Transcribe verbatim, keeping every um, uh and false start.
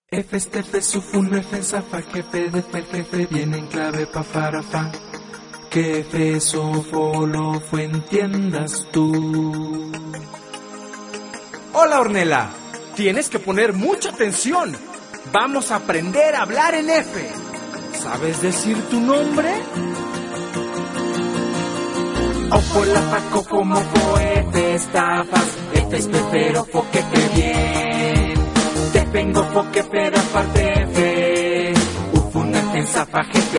F, este, F, sufun, F, zafa, jefe, de, fe, jefe, viene en clave, pa, para, fa. Que F, so, fo, lo, fue, entiendas tú. Hola, Ornella. Tienes que poner mucha atención. Vamos a aprender a hablar en F. ¿Sabes decir tu nombre? Ojo, la, fa, co, como, fo, F, estafas. F, es, pero, fo, que, fe, bien. Te vengo, fo, que, pero, aparte, F. Ufun, F, zafa, jefe.